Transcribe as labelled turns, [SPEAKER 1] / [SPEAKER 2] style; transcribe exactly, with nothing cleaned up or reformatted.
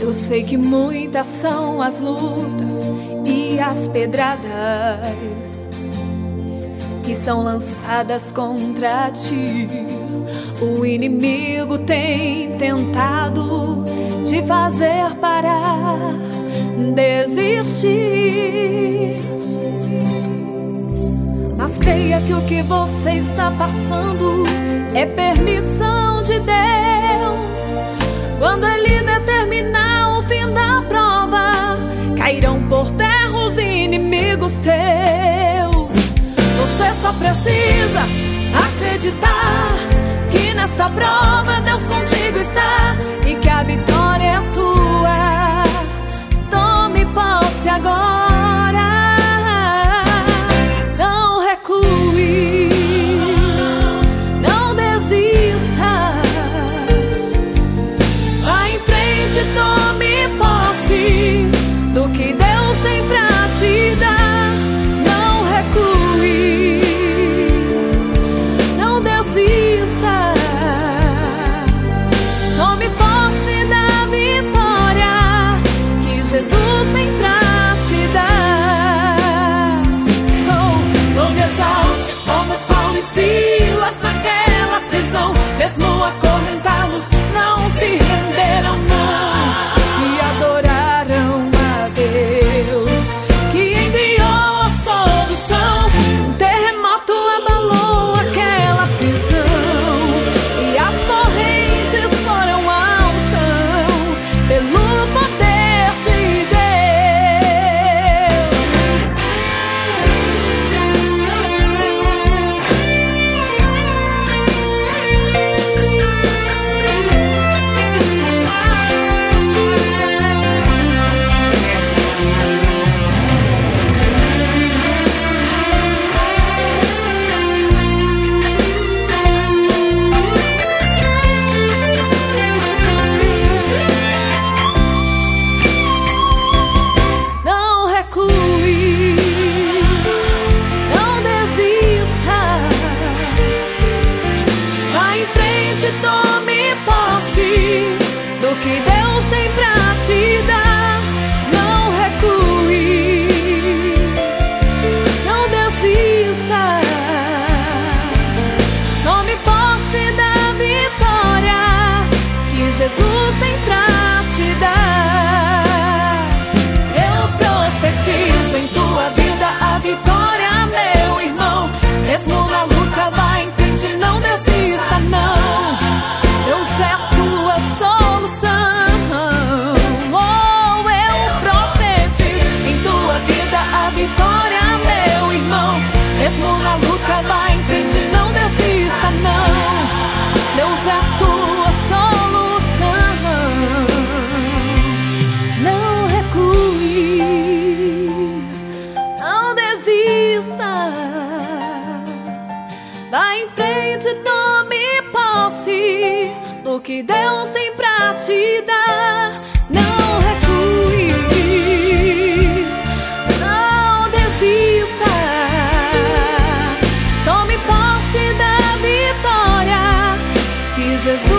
[SPEAKER 1] Eu sei que muitas são as lutas e as pedradas que são lançadas contra ti. O inimigo tem tentado te fazer parar, desistir. Mas creia que o que você está passando é permissão de Deus. Quando Ele determinar o fim da prova, cairão por terra os inimigos teus. Você só precisa acreditar que nessa prova Deus contigo está e que a vitória é tua. Tome posse agora. Não recue, não desista. Vá em frente, tome posse do que Deus tem pra te dar. Não recue, não desista. Tome posse da vitória que Jesus tem pra te dar. Oh, louve, exalte como Paulo e Silas naquela prisão. Mesmo acorrentados, não se renderam não, e adoraram a Deus que enviou a solução. Um terremoto abalou aquela prisão e as correntes foram ao chão pelo poder de Deus. Não recue, não desista. Vá em frente, tome posse do que Deus tem pra te dar. Não recue, não desista. Tome posse da vitória que Jesus tem pra te dar. Eu profetizo em tua vida a vitória, meu irmão. Mesmo na luta, vai em frente, não desista, não. Deus é a tua solução. Oh, eu profetizo em tua vida a vitória, meu irmão. Mesmo na luta, vai em frente, não desista, não. Deus é a tua solução. Não recue, não desista. Vá em frente, tome posse do que Deus tem pra te dar. Não recue, não desista. Tome posse da vitória que Jesus